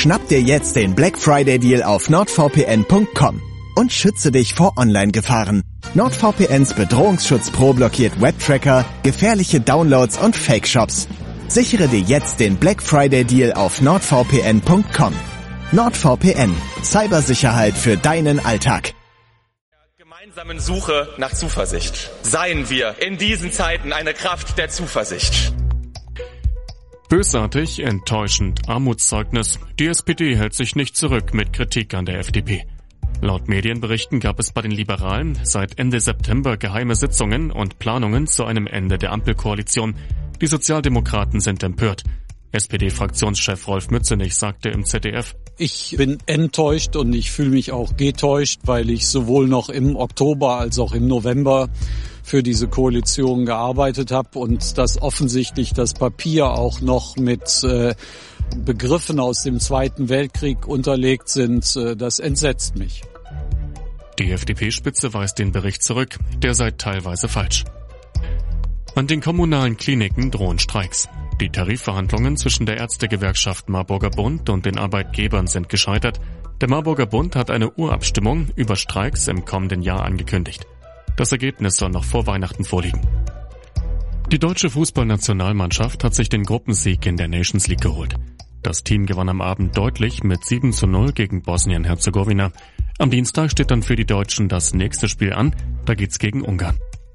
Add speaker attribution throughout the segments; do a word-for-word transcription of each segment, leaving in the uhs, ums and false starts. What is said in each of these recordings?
Speaker 1: Schnapp dir jetzt den Black Friday Deal auf nord v p n punkt com und schütze dich vor Online-Gefahren. NordVPNs Bedrohungsschutz Pro blockiert Webtracker, gefährliche Downloads und Fake-Shops. Sichere dir jetzt den Black Friday Deal auf nord v p n punkt com. NordVPN. Cybersicherheit für deinen Alltag.
Speaker 2: Gemeinsamen Suche nach Zuversicht. Seien wir in diesen Zeiten eine Kraft der Zuversicht.
Speaker 3: Bösartig, enttäuschend, Armutszeugnis. Die S P D hält sich nicht zurück mit Kritik an der F D P. Laut Medienberichten gab es bei den Liberalen seit Ende September geheime Sitzungen und Planungen zu einem Ende der Ampelkoalition. Die Sozialdemokraten sind empört. S P D-Fraktionschef Rolf Mützenich sagte im Z D F:
Speaker 4: Ich bin enttäuscht und ich fühle mich auch getäuscht, weil ich sowohl noch im Oktober als auch im November für diese Koalition gearbeitet habe und dass offensichtlich das Papier auch noch mit äh, Begriffen aus dem Zweiten Weltkrieg unterlegt sind, äh, das entsetzt mich.
Speaker 3: Die F D P-Spitze weist den Bericht zurück, der sei teilweise falsch. An den kommunalen Kliniken drohen Streiks. Die Tarifverhandlungen zwischen der Ärztegewerkschaft Marburger Bund und den Arbeitgebern sind gescheitert. Der Marburger Bund hat eine Urabstimmung über Streiks im kommenden Jahr angekündigt. Das Ergebnis soll noch vor Weihnachten vorliegen. Die deutsche Fußballnationalmannschaft hat sich den Gruppensieg in der Nations League geholt. Das Team gewann am Abend deutlich mit sieben zu null gegen Bosnien-Herzegowina. Am Dienstag steht dann für die Deutschen das nächste Spiel an, da geht's gegen Ungarn.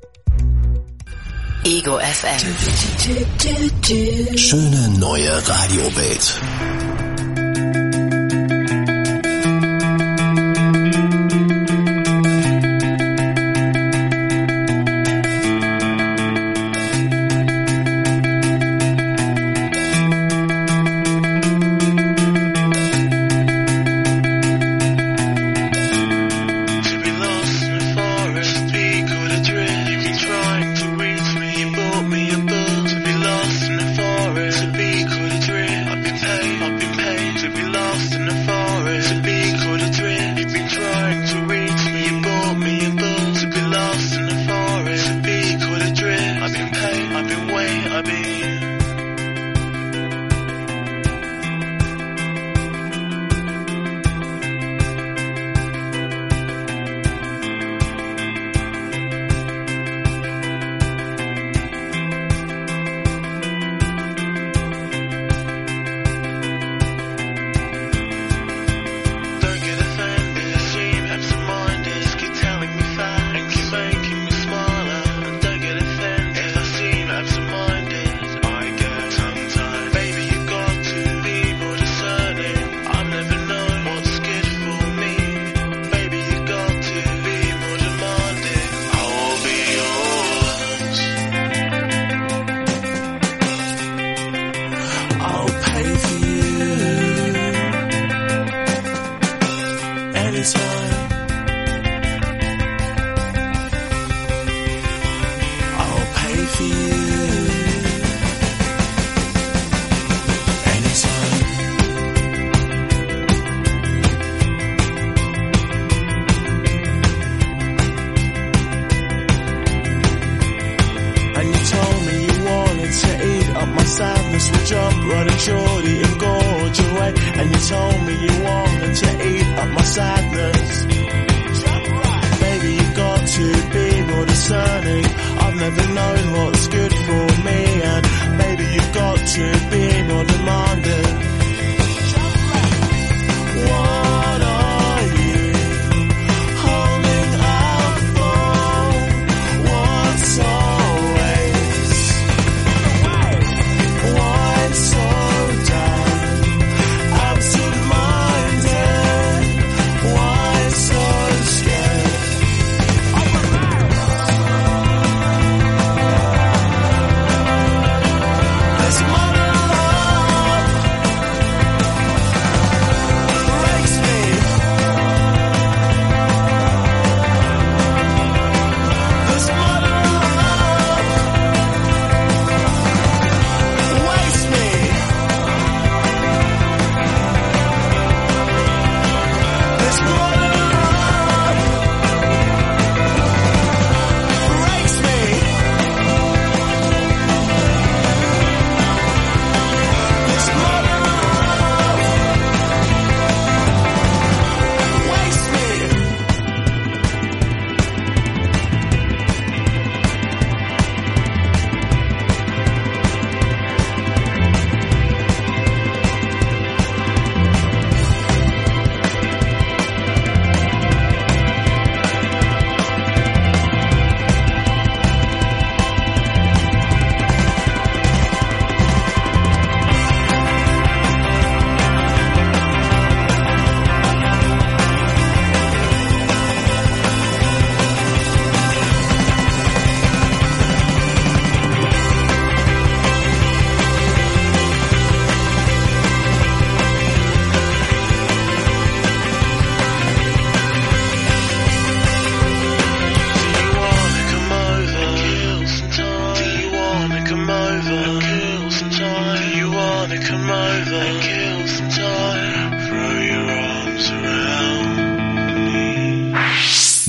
Speaker 5: Ego F M.
Speaker 6: Schöne neue Radiowelt.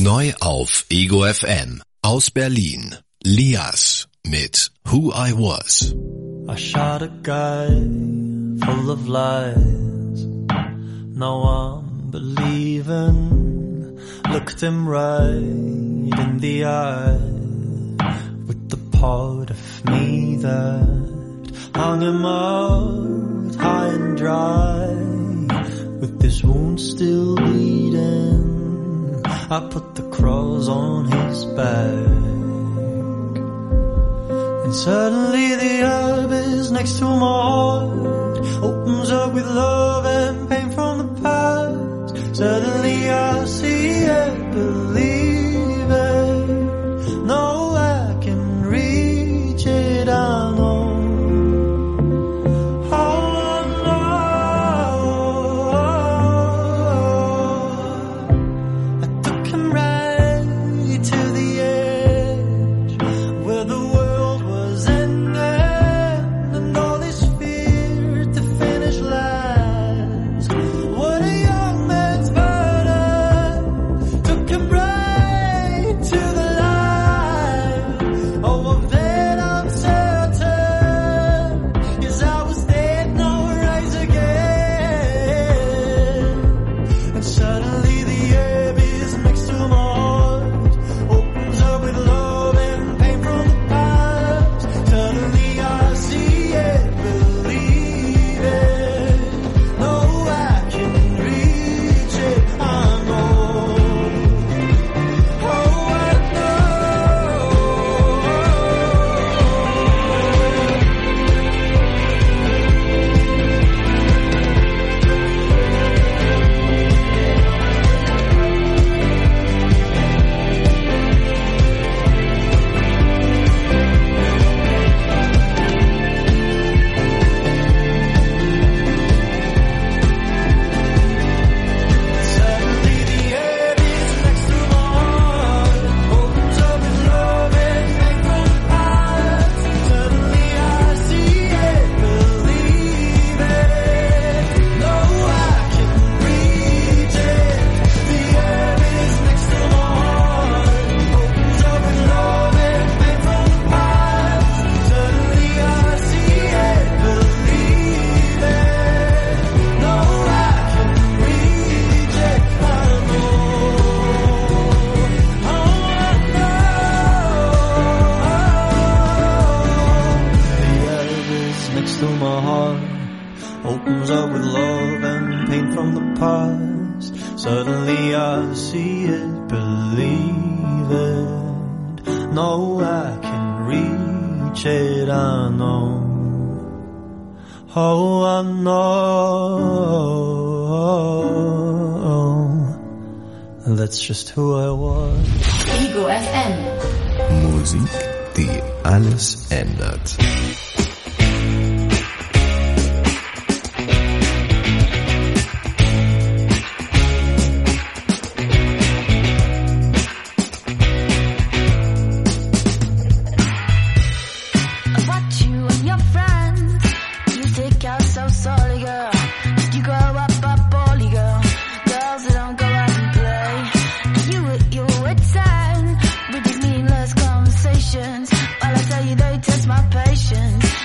Speaker 6: Neu auf Ego F M. Aus Berlin. Lias mit Who I Was.
Speaker 5: I shot a guy full of lies. No one believing. Looked him right in the eye with the part of me that hung him out high and dry. With this wound still bleeding, I put the cross on his back. And suddenly the abyss next to my heart opens up with love and pain from the past. Suddenly I see it, believe it. No, I can reach it, I know. That's just who I was.
Speaker 7: Ego F M.
Speaker 6: Musik, die alles ändert.
Speaker 8: While I tell you they test my patience.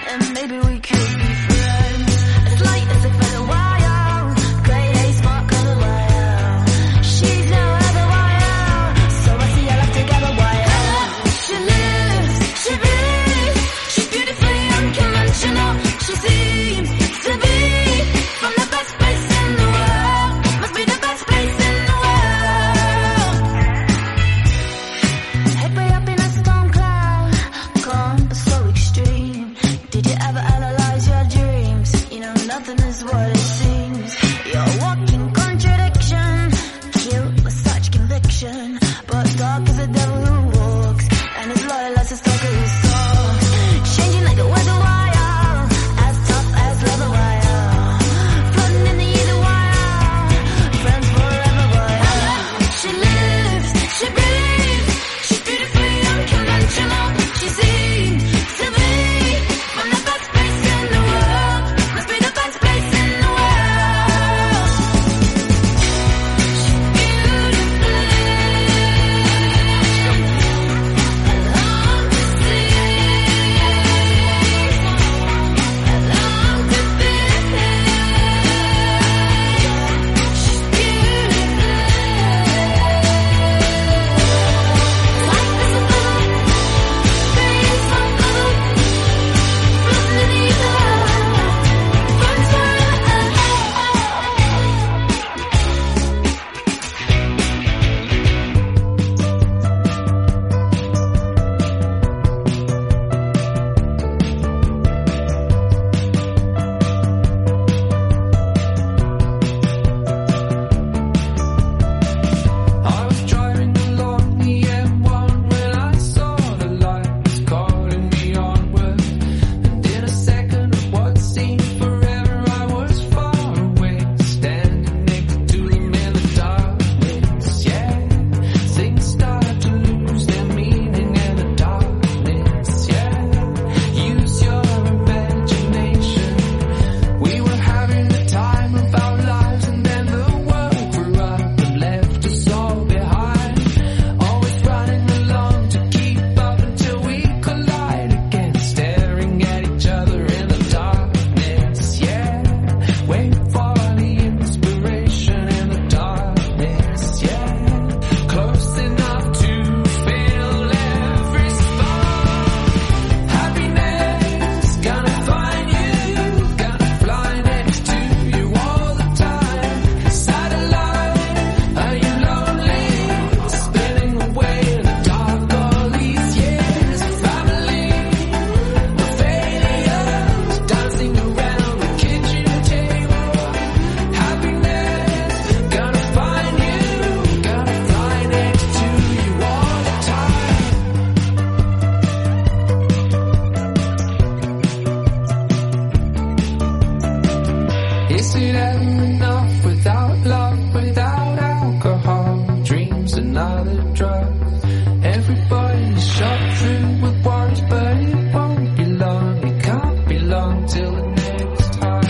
Speaker 7: had enough without love, without alcohol, dreams and other drugs. Everybody's shot through with worries, but it won't be long. It can't be long till the next time.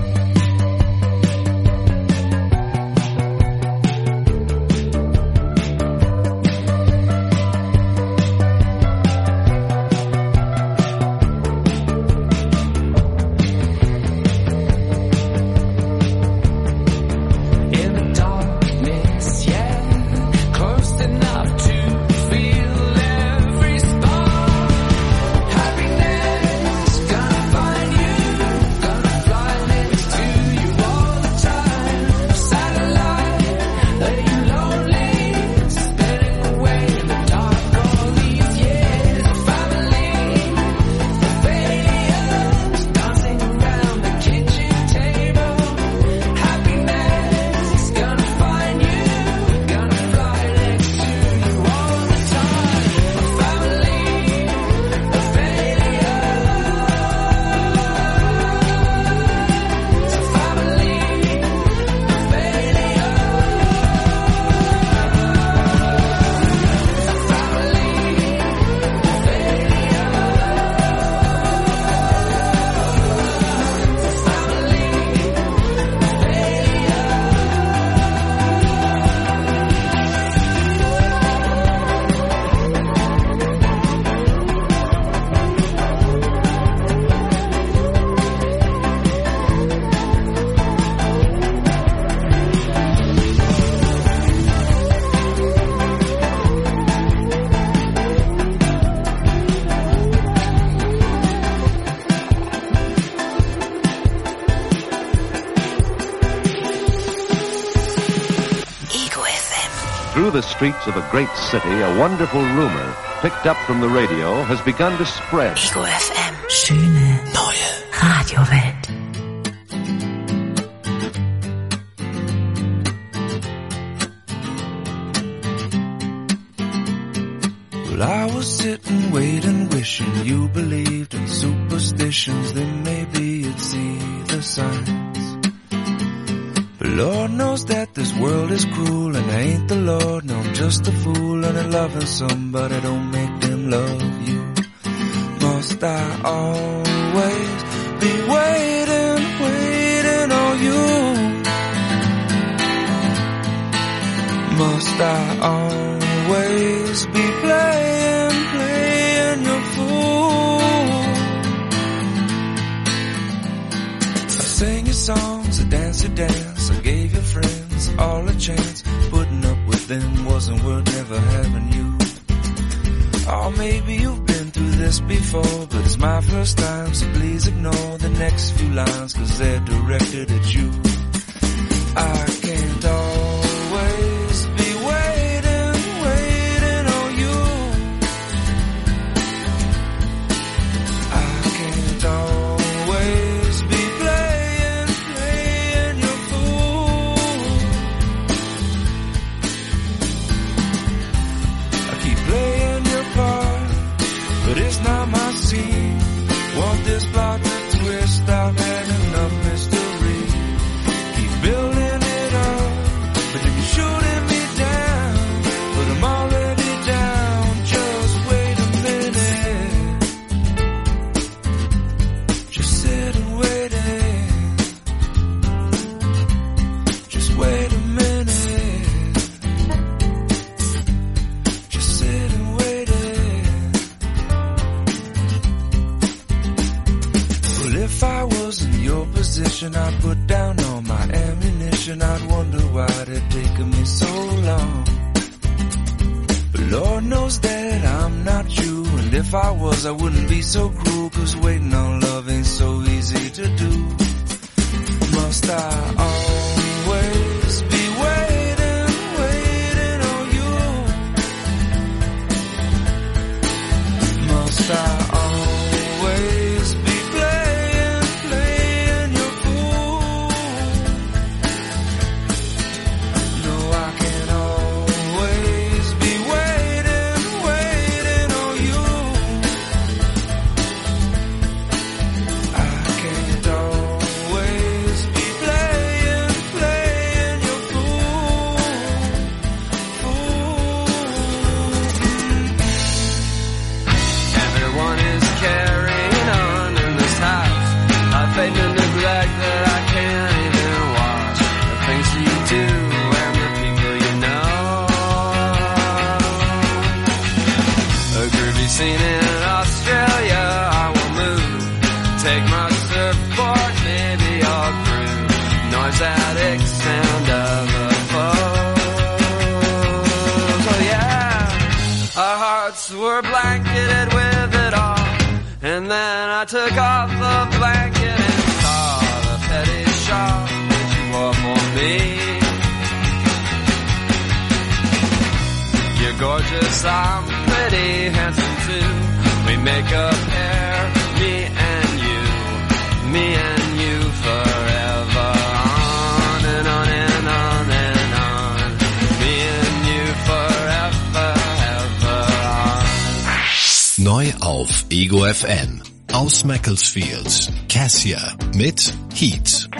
Speaker 8: Through the streets of a great city, a wonderful rumor, picked up from the radio, has begun to spread.
Speaker 9: Ego F M. Schöne, neue Radiowelt.
Speaker 10: Well, I was sitting, waiting, wishing you believed in superstitions. Then maybe you'd see the signs. But Lord knows that this world is cruel, and I ain't the Lord, no, I'm just a fool. And I'm loving somebody don't make them love you. Must I always be waiting, waiting on you? Must I always be playing, playing your fool? I sang your songs, I danced your dance, I gave your friends all a chance. Putting up with them wasn't worth never having you. Oh, maybe you've been through this before, but it's my first time, so please ignore the next few lines, cause they're directed at you. I can't always be waiting, waiting on you. I can't always be playing, playing your fool. I keep playing your part, but it's not my scene. Want this plot to twist, I've had enough mystery. Keep building it up, but then you're shooting me down. But I'm already down, just wait a minute. Just sit and wait it. Just wait a minute. Just sit and wait it. Well, if I was in your position, I'd put down all my ammunition. I'd wonder why it had taken me so long. But Lord knows that I'm not you, and if I was, I wouldn't be so cruel, cause waiting on love ain't so easy to do. Must I always be waiting, waiting on you? Must I always be playing, playing your fool? No, I can't always be waiting, waiting on you. I can't always be playing,
Speaker 11: seen in Australia. I will move, take my surfboard, maybe I'll groove. Noise addict, sound of a foe. Oh yeah, our hearts were blanketed with it all. And then I took off the blanket and saw the petty shawl that you wore for me. You're gorgeous, I'm pretty, handsome too. We make a pair, me and you, me and you forever. On and on and on and on. Me and you forever, ever on.
Speaker 6: Neu auf Ego F M. Aus Macclesfield. Cassia mit Heat.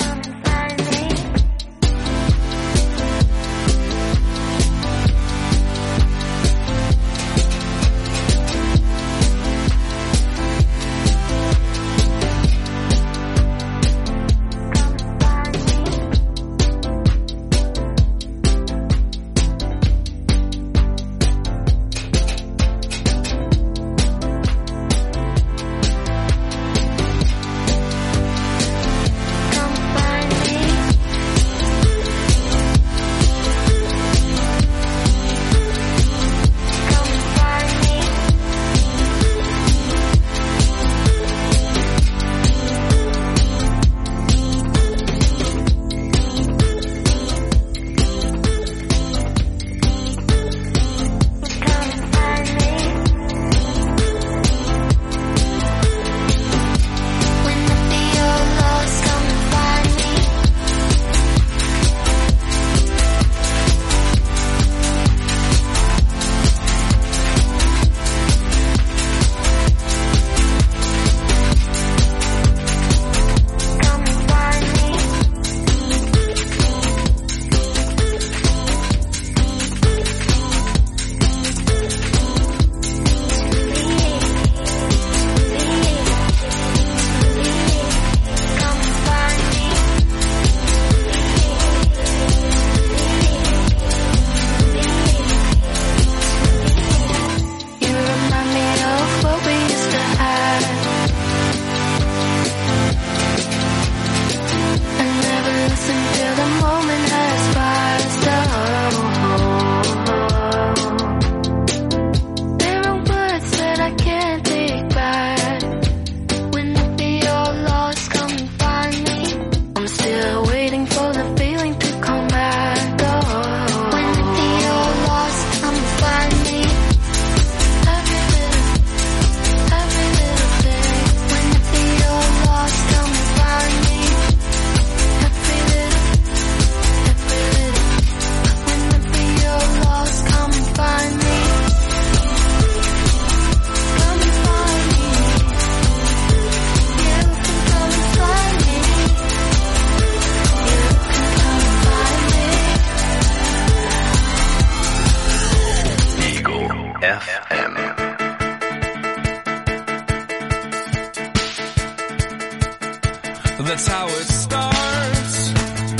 Speaker 10: That's how it starts.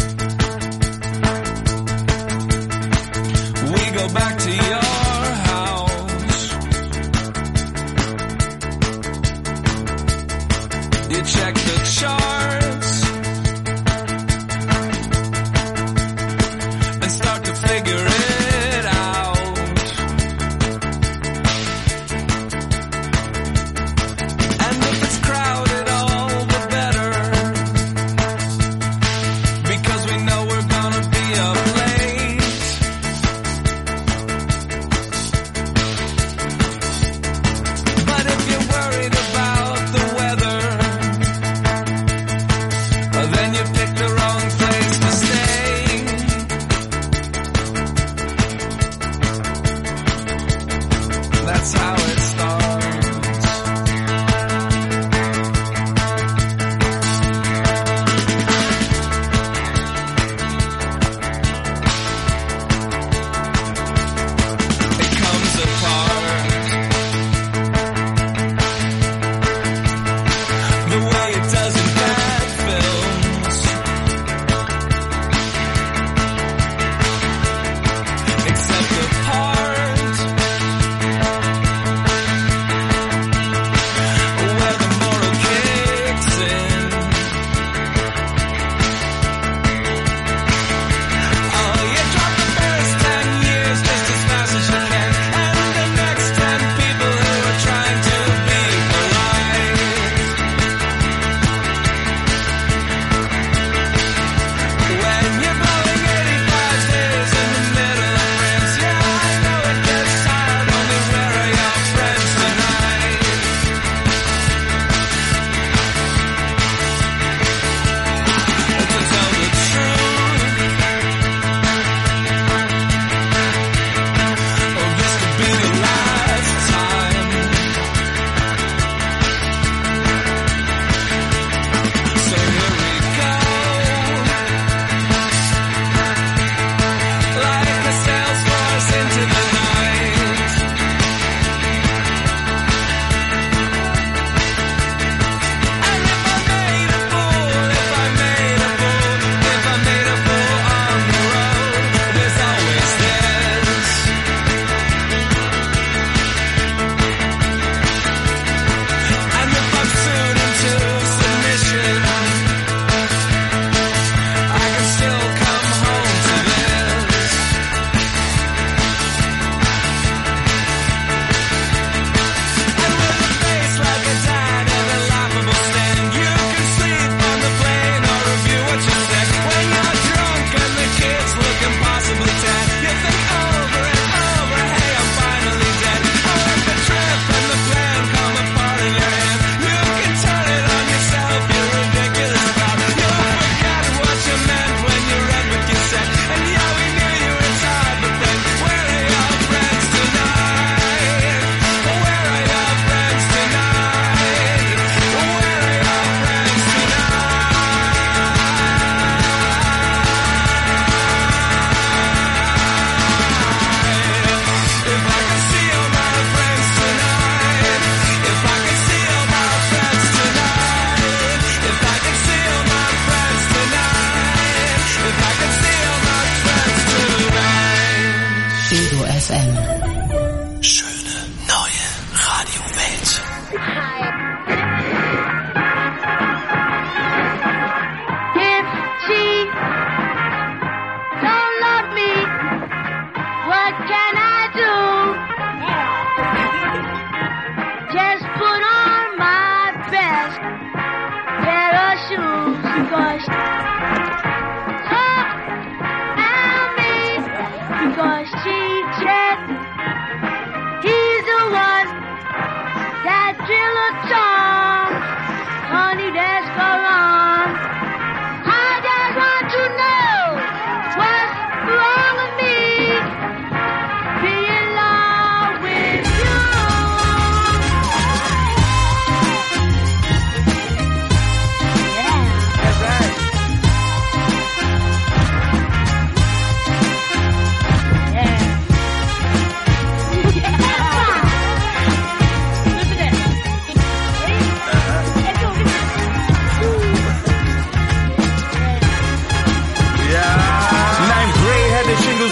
Speaker 10: We go back to your house. You check the charts and start to figure it out. And if it's crowded, all the better, because we know we're gonna be up late. But if you're worried about the weather, then you pick the wrong place to stay.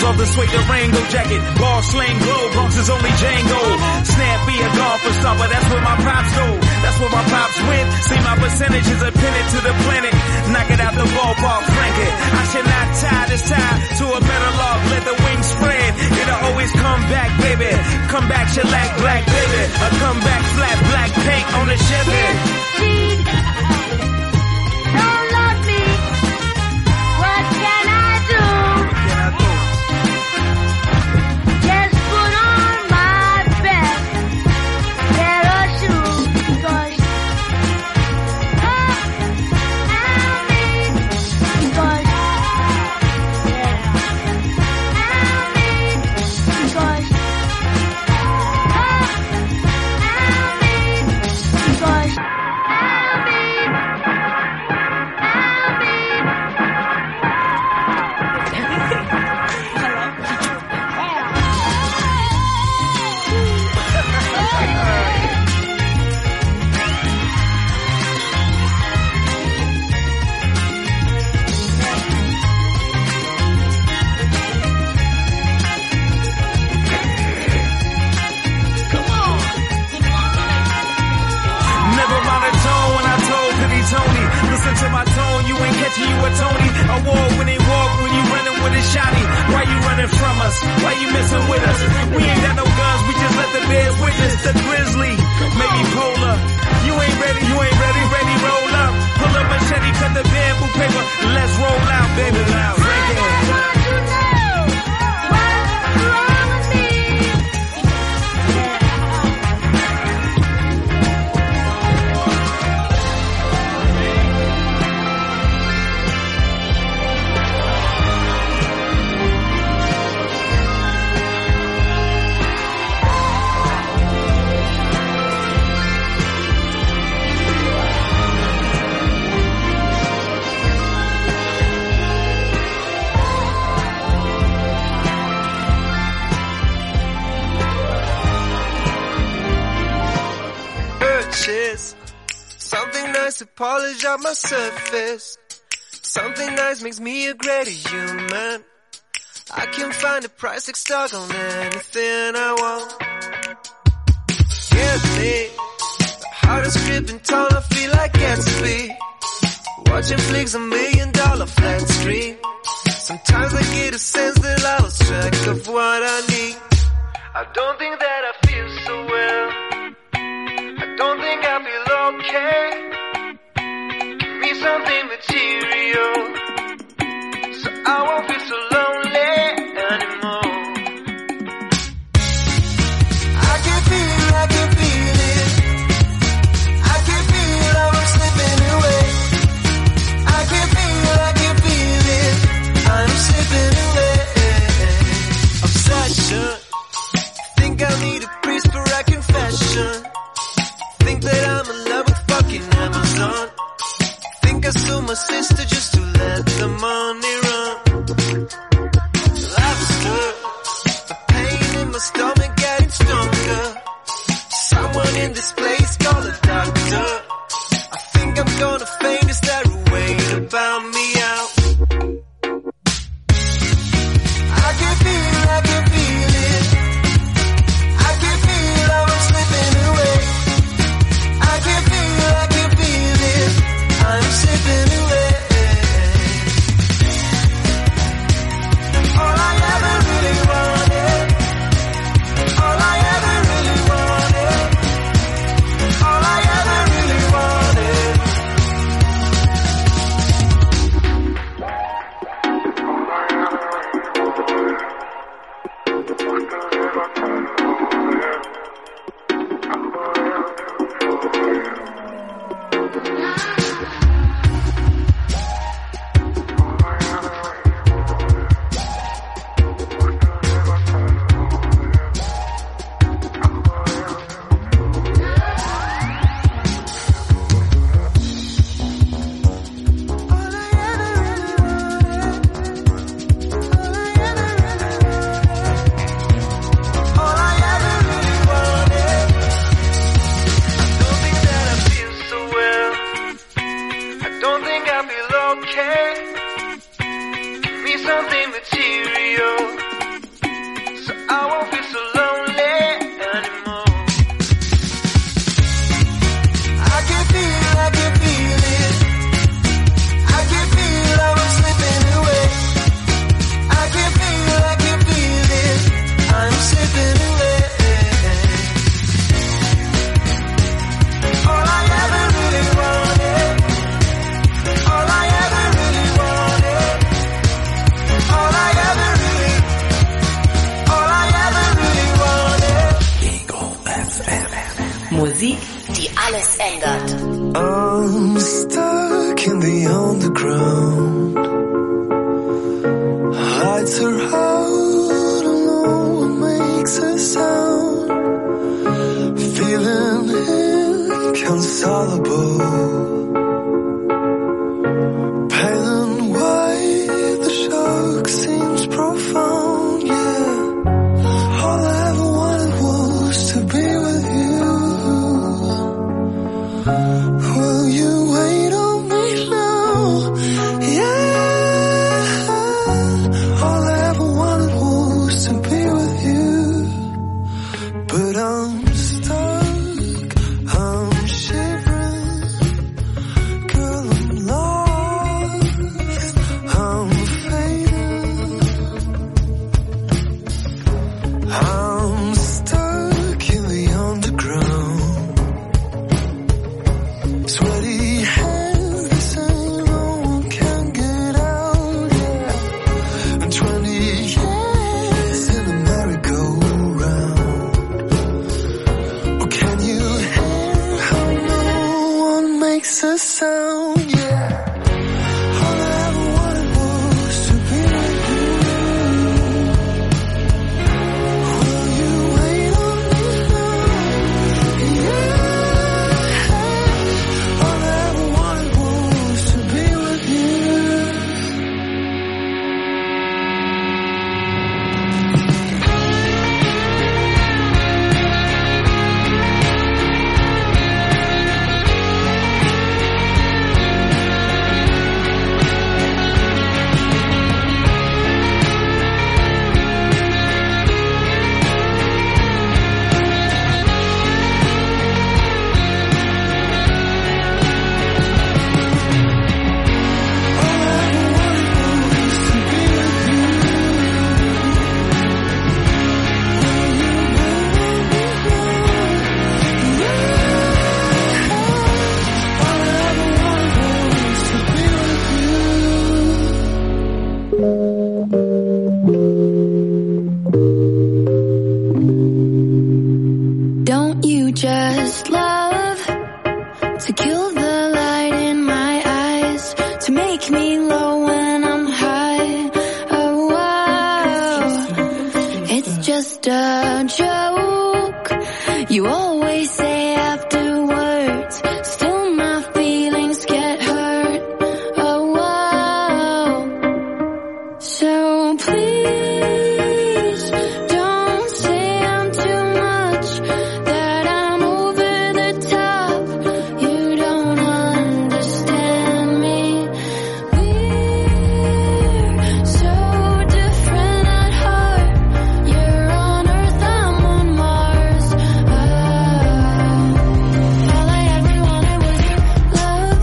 Speaker 12: off the suede Durango jacket. Ball sling glow, Bronx is only Django. Snappy a golf for supper, that's where my pops go. That's where my pops went. See my percentages are pinned to the planet. Knock it out the ballpark, crank it. I should not tie this tie to a better log. Let the wings spread. It'll always come back, baby. Come back, shellac, black, baby. A come back, flat, black paint on the Chevy.
Speaker 13: Don't love me. What can I do?
Speaker 12: What can I do?
Speaker 13: Just put on my best pair of shoes. Because oh, I'll be. Because yeah, I'll be. Because oh, I'll be. Because I'll be.
Speaker 12: Never monotone when I told Billy Tony. Listen to my tone, you ain't catching you a Tony. A war when they walk, when you running with a shotty. Why you running from us? Why you messing with us? We ain't got no guns, we just let the bears witness the grizzly. Maybe polar. You ain't ready, you ain't ready, ready, roll up. Pull up machete, cut the bamboo paper. Let's roll out, baby, loud. Break it.
Speaker 10: Something nice to polish up my surface. Something nice makes me a greater human. I can find a price tag stuck on anything I want. Give me the hardest grip and tone, I feel like Gatsby. Watching flicks a million dollar flat screen. Sometimes I get a sense that I lost track of what I need. I don't think that I feel so well. I don't think I feel okay. Give me something material, so I won't feel so lonely anymore. I can feel it, I can feel it. I can feel how I'm slipping away. I can feel, I can feel it. I'm slipping away. Obsession. Think I need a priest for a confession. Think that I'm in love with fucking Amazon. Think I sold my sister just to let the money run. Lobster, the pain in my stomach getting stronger. Someone in this place call a doctor. I think I'm gonna faint. Is there a way to bound me out? I can feel, I can feel it. I can feel how I'm slipping away. I can feel, I can feel it. I'm slipping away. All I ever really wanted. All I ever really wanted. All I ever really wanted. All I ever really wanted. I don't think that I feel so well. I don't think I feel okay. Give me something material,
Speaker 9: Musik, die alles ändert.
Speaker 14: I'm stuck in the underground. Lights are out and no one makes a sound. Feeling inconsolable.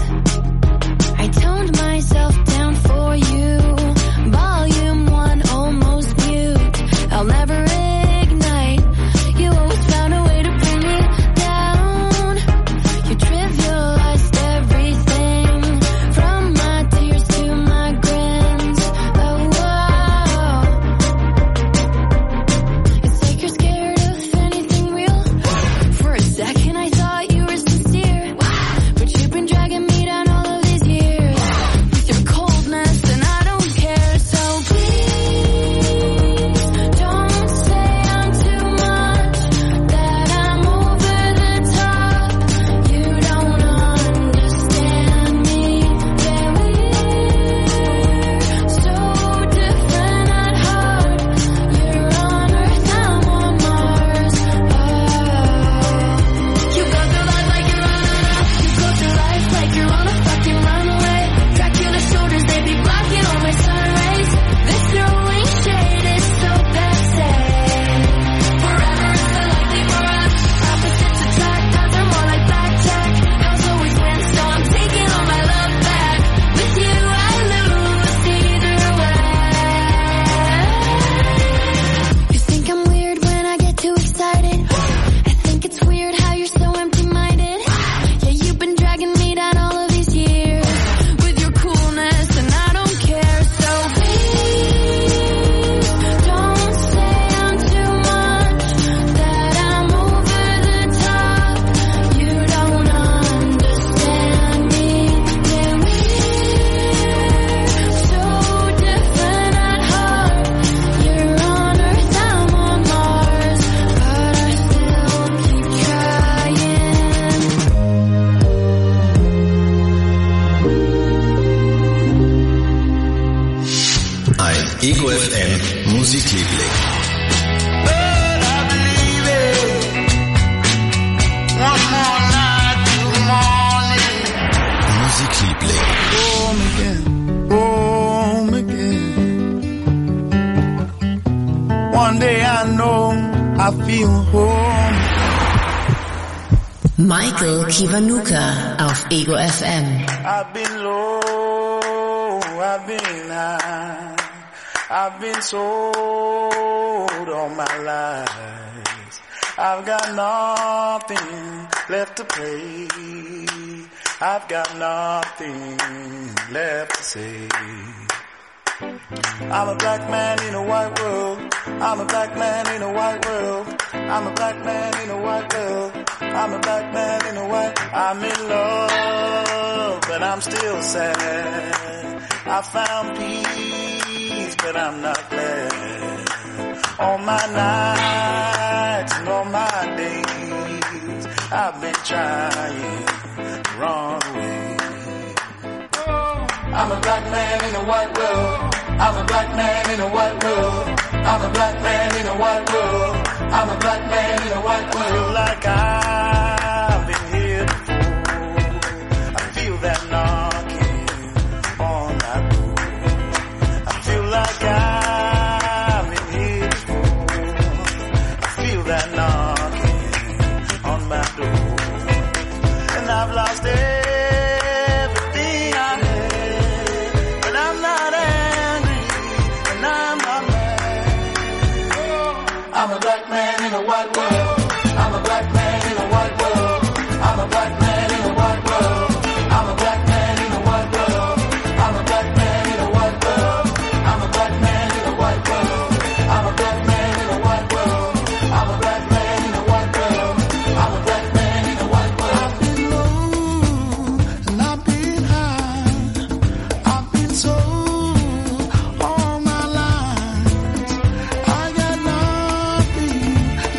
Speaker 15: Toned myself down for you. Volume one, oh
Speaker 6: Ego F M Musikliebling. Musikliebling.
Speaker 14: Home again, home again. One day I know I feel home.
Speaker 9: Michael Kiwanuka auf Ego F M.
Speaker 14: I've been low, I've been high, I've been sold all my life. I've got nothing left to play. I've got nothing left to say. I'm a black man in a white world. I'm a black man in a white world. I'm a black man in a white world. I'm a black man in a white. I'm in love, but I'm still sad. I found peace, but I'm not glad. All my nights and all my days, I've been trying to run away. I'm a black man in a white world. I'm a black man in a white world. I'm a black man in a white world. I'm a black man in a white world. I feel like I've been here before. I feel that knocking on my door. I feel like I've been here before. I feel that knocking on my door. And I've lost it. I'm a black man in a white world. I'm a black man in a white world. I'm a black man in a white world. I'm a black man in a white world. I'm a black man in a white world. I'm a black man in a white world. I'm a black man in a white world. I'm a black man in a white world. I'm a black man in a white world. I've been low and I've been high. I've been sold all my life. I got nothing.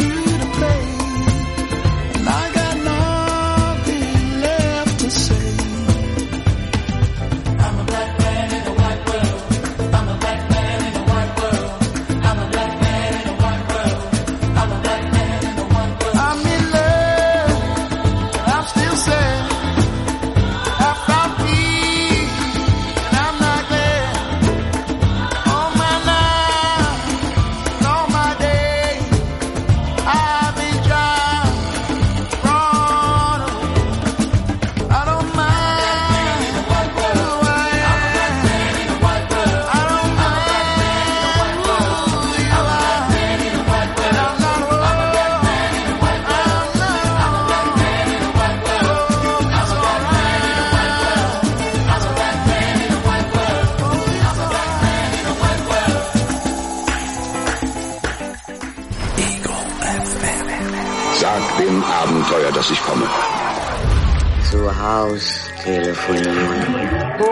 Speaker 15: Sag dem Abenteuer, dass ich komme.
Speaker 16: Zu Haus telefonieren.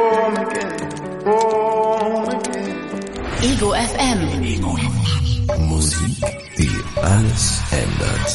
Speaker 9: Ego F M.
Speaker 6: Ego F M. Musik, die alles ändert.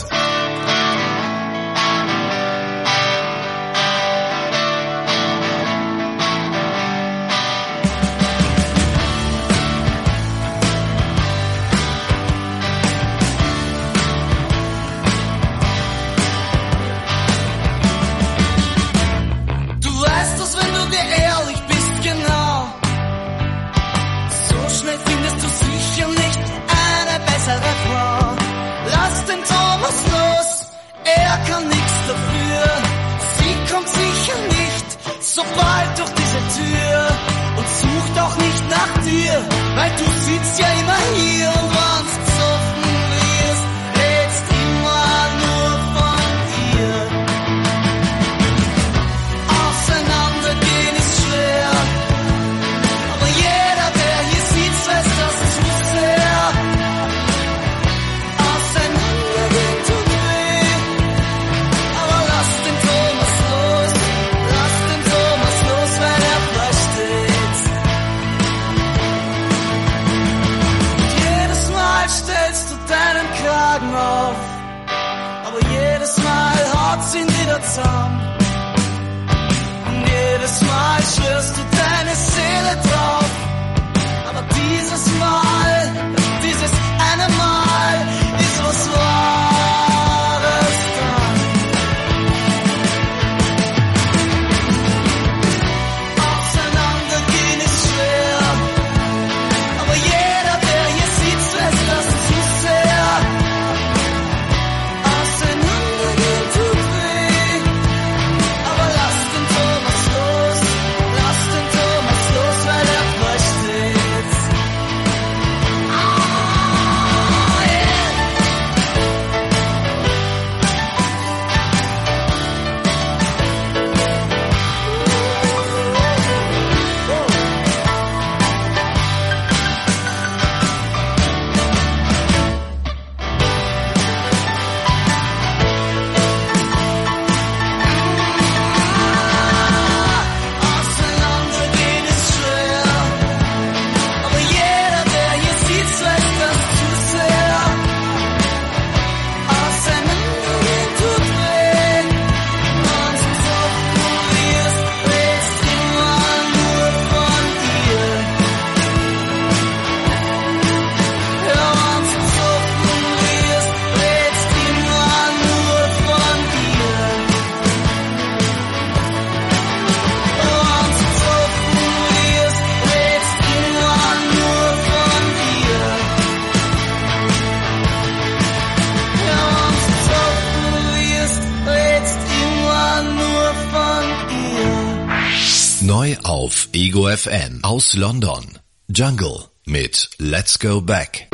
Speaker 17: Weil du sitzt ja immer hier und wann's gesoffen wirst, redst immer nur von dir. Auseinandergehen ist schwer, aber jeder, der hier sitzt, weiß das zu sehr. Auseinandergehen tut weh, aber lass den Thomas los, lass den Thomas los, weil er Fleisch steht. Stellst du deinen Kragen auf, aber jedes Mal haut's ihn wieder zusammen. Und jedes Mal schwörst du deine Seele drauf, aber dieses Mal
Speaker 6: auf Ego F M. Aus London, Jungle mit Let's Go Back.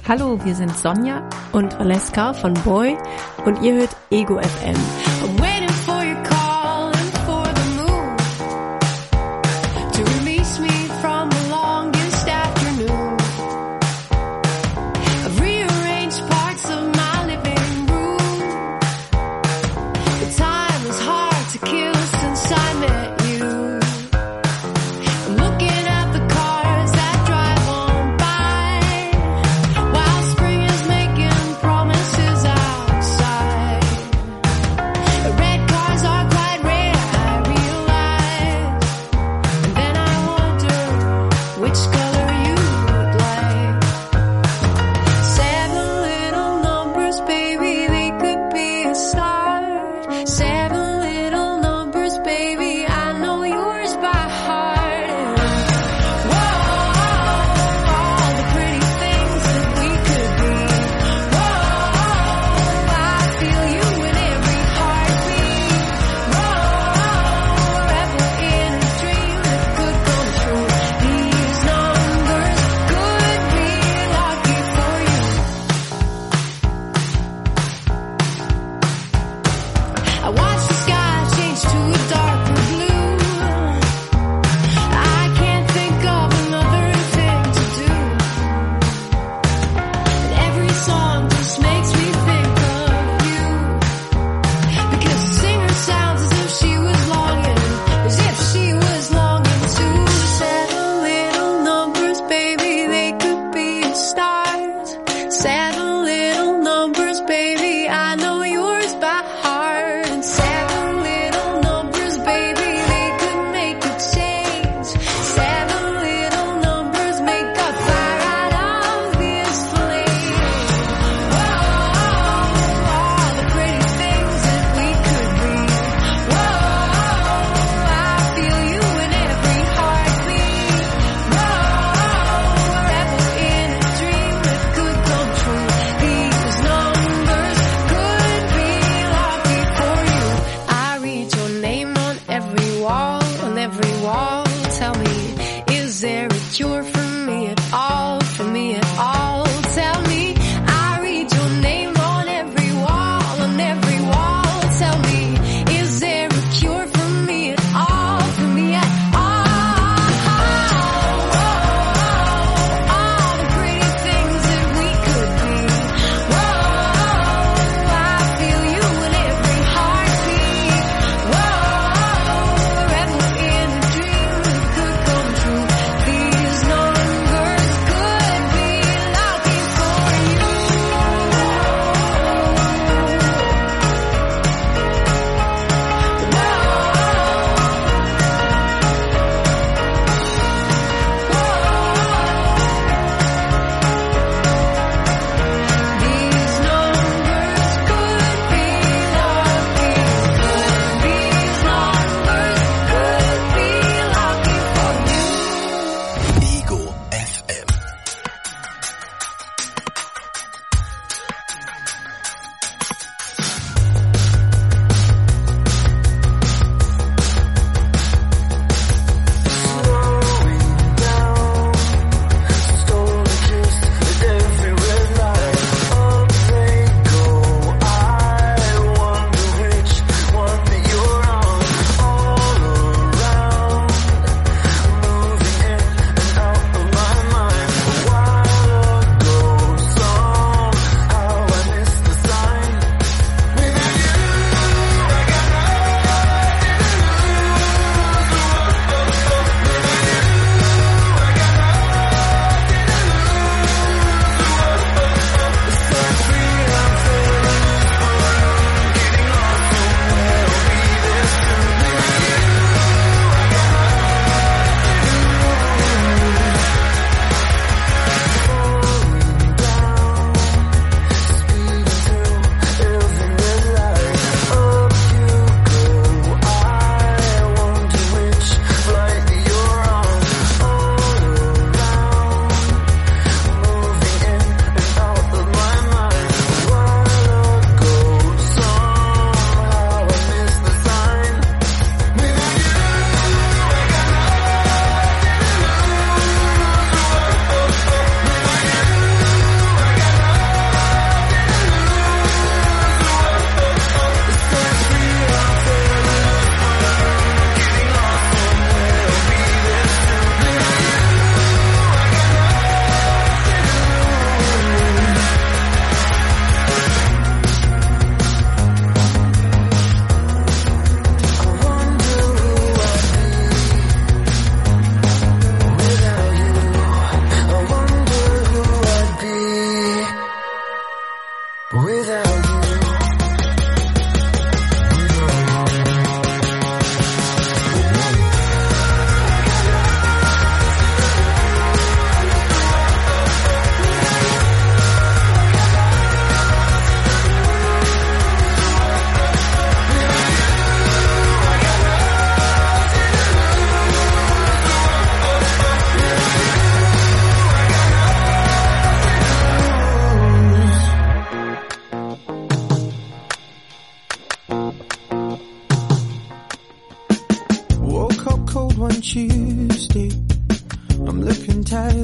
Speaker 18: Hallo, wir sind Sonja
Speaker 19: und Valeska von Boy und ihr hört Ego F M.
Speaker 20: I'm waiting for your call and for the moon to release me from the longest afternoon. I've rearranged parts of my living room. The time is hard to kill since I met you. I'm looking at the cars that drive on by while spring is making promises outside.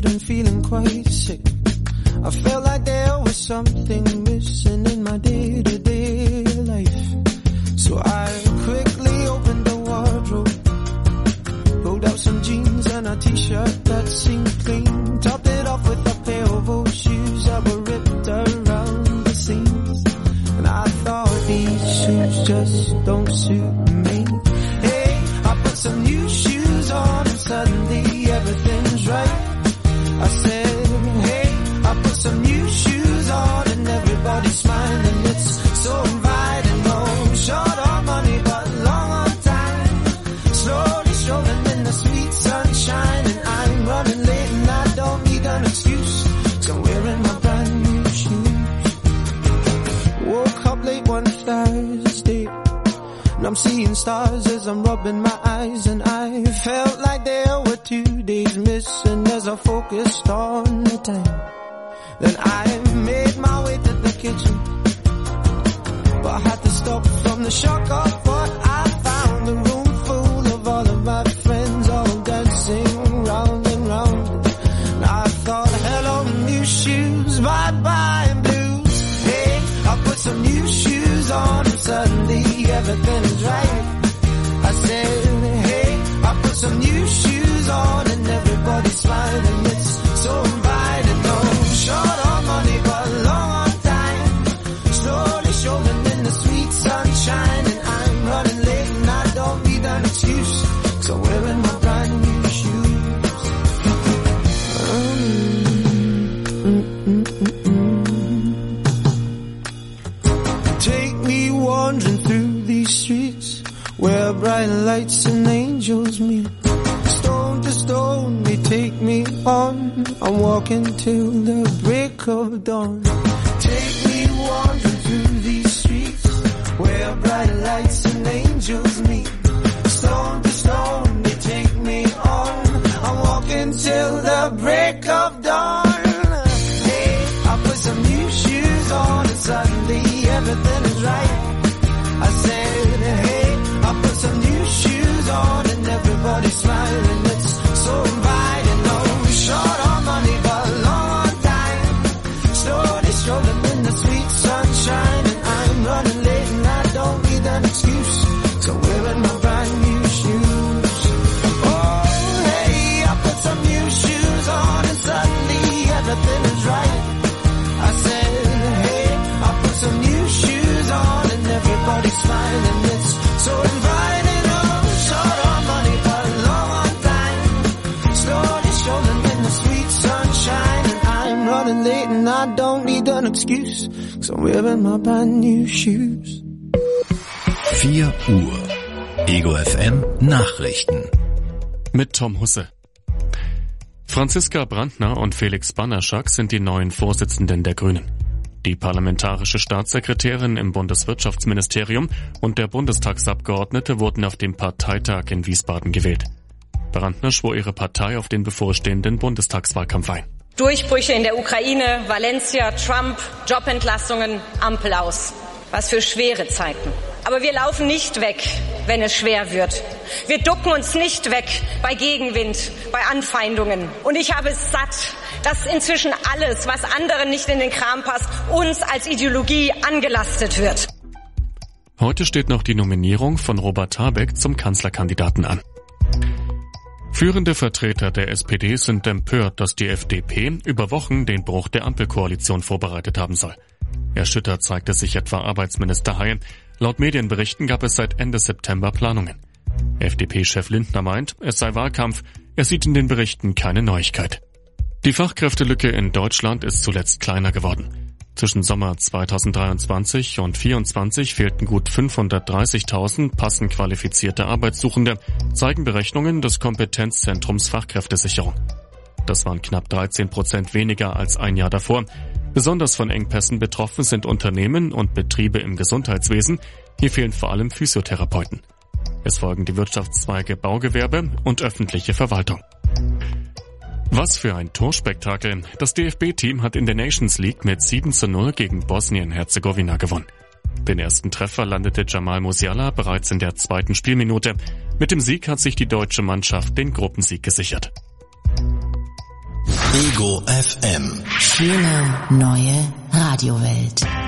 Speaker 18: tired and feeling quite sick. I felt like there was something missing in my day-to-day life. So I quickly opened the wardrobe, pulled out some jeans and a t-shirt that seemed clean, topped it off with a pair of old shoes that were ripped around the seams. And I thought these shoes just don't suit me. Hey, I put some new shoes on and suddenly everything's right. I said, hey, I put some new shoes on and everybody's smiling. It's so inviting. No short on money but long on time. Slowly strolling in the sweet sunshine, and I'm running late and I don't need an excuse, 'cause I'm wearing my brand new shoes. Woke up late one Thursday and I'm seeing stars as I'm rubbing my eyes, and I felt like there were two days missing as I focused on the time. Then I made my way to the kitchen, but I had to stop from the shock of what I found. A room full of all of my friends, all dancing round and round. And I thought, hello new shoes, bye bye blues. Hey, I put some new shoes on and suddenly everything's right. I said, hey, I put some new shoes on and everybody's smiling. It's so inviting. No short on money but long on time. Slowly strolling in the sweet sunshine, and I'm running late and I don't need an excuse, 'cause I'm wearing my brand new shoes. Mm, mm, mm, mm. Take me wandering through these streets where bright lights and angels meet. Stone to stone they take me on. I'm walking till the break of dawn. Take me wandering through these streets where bright lights and angels meet. Stone to stone they take me on. I'm walking till the break of dawn. Hey, I put some new shoes on and suddenly everything is right. I said, hey, I put some new shoes on and everybody's smiling. It's so inviting. No short on money but long on time. Slowly strolling in the sweet sunshine, and I'm running late and I don't need an excuse, 'cause I'm wearing my brand new shoes. Oh, hey, I put some new shoes on and suddenly everything is right. I said, hey, I put some new shoes on and everybody's smiling. It's so inviting. Oh, short on money but long on time. Slowly strolling in the sweet sunshine, and I'm running late and I don't need an excuse, 'cause I'm wearing my brand new shoes.
Speaker 6: vier Uhr. Ego F M Nachrichten.
Speaker 3: Mit Tom Husse. Franziska Brandner und Felix Bannerschak sind die neuen Vorsitzenden der Grünen. Die parlamentarische Staatssekretärin im Bundeswirtschaftsministerium und der Bundestagsabgeordnete wurden auf dem Parteitag in Wiesbaden gewählt. Brandner schwor ihre Partei auf den bevorstehenden Bundestagswahlkampf ein.
Speaker 21: Durchbrüche in der Ukraine, Valencia, Trump, Jobentlassungen, Ampel aus. Was für schwere Zeiten. Aber wir laufen nicht weg, wenn es schwer wird. Wir ducken uns nicht weg bei Gegenwind, bei Anfeindungen. Und ich habe es satt, dass inzwischen alles, was anderen nicht in den Kram passt, uns als Ideologie angelastet wird.
Speaker 3: Heute steht noch die Nominierung von Robert Habeck zum Kanzlerkandidaten an. Führende Vertreter der S P D sind empört, dass die F D P über Wochen den Bruch der Ampelkoalition vorbereitet haben soll. Erschüttert zeigte sich etwa Arbeitsminister Heil. Laut Medienberichten gab es seit Ende September Planungen. F D P-Chef Lindner meint, es sei Wahlkampf, er sieht in den Berichten keine Neuigkeit. Die Fachkräftelücke in Deutschland ist zuletzt kleiner geworden. Zwischen Sommer zweitausenddreiundzwanzig und vierundzwanzig fehlten gut fünfhundertdreißigtausend passend qualifizierte Arbeitssuchende, zeigen Berechnungen des Kompetenzzentrums Fachkräftesicherung. Das waren knapp dreizehn Prozent weniger als ein Jahr davor. Besonders von Engpässen betroffen sind Unternehmen und Betriebe im Gesundheitswesen. Hier fehlen vor allem Physiotherapeuten. Es folgen die Wirtschaftszweige Baugewerbe und öffentliche Verwaltung. Was für ein Torspektakel. Das D F B-Team hat in der Nations League mit sieben zu null gegen Bosnien-Herzegowina gewonnen. Den ersten Treffer landete Jamal Musiala bereits in der zweiten Spielminute. Mit dem Sieg hat sich die deutsche Mannschaft den Gruppensieg gesichert.
Speaker 6: Ego F M.
Speaker 9: Schöne neue Radiowelt.